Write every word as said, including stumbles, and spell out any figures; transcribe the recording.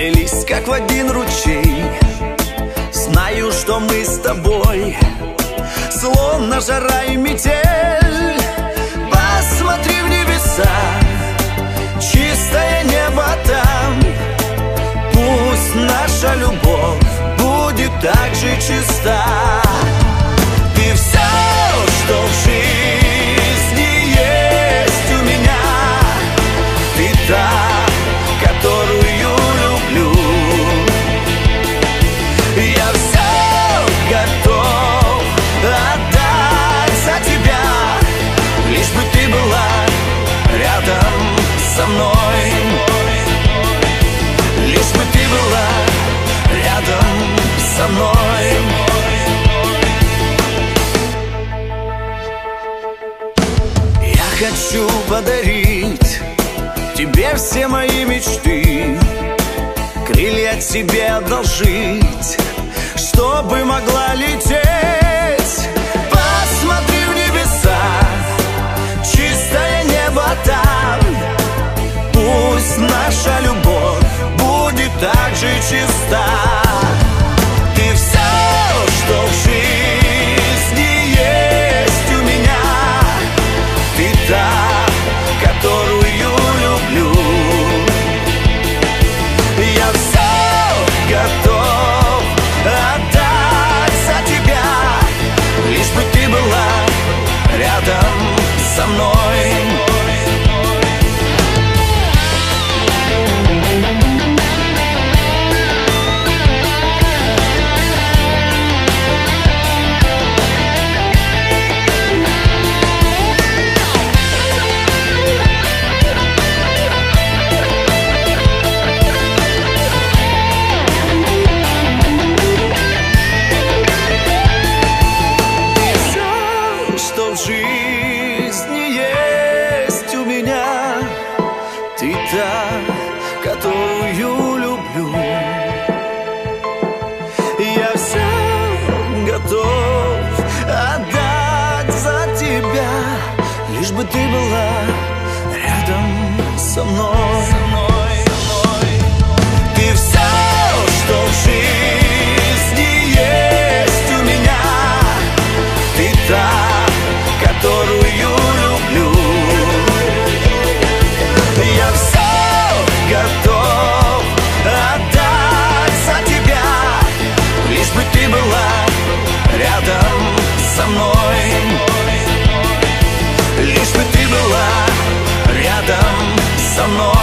слились как в один ручей. Знаю, что мы с тобой словно жара и метель. Посмотри в небеса, чистое небо там. Пусть наша любовь будет так же чиста. Ты все, что в жизни есть у меня. Ты та, которую люблю. Я все готов отдать за тебя, лишь бы ты была рядом со мной. Лишь бы ты была рядом со мной. Я хочу подарить тебе все мои мечты, крылья тебе одолжить, чтобы могла лететь. Посмотри в небеса, чистое небо там. Пусть наша любовь будет так же чиста. Ты все, что в жизни есть у меня. Ты та, которую люблю. Я все готов отдать за тебя, лишь бы ты была рядом со мной. Что в жизни есть у меня. Ты та, которую люблю. Я все готов отдать за тебя, лишь бы ты была рядом со мной. Ты все, что в жизни есть у меня. Ты та, которую люблю. Я все готов отдать за тебя, лишь бы ты была рядом со мной. Лишь бы ты была рядом со мной.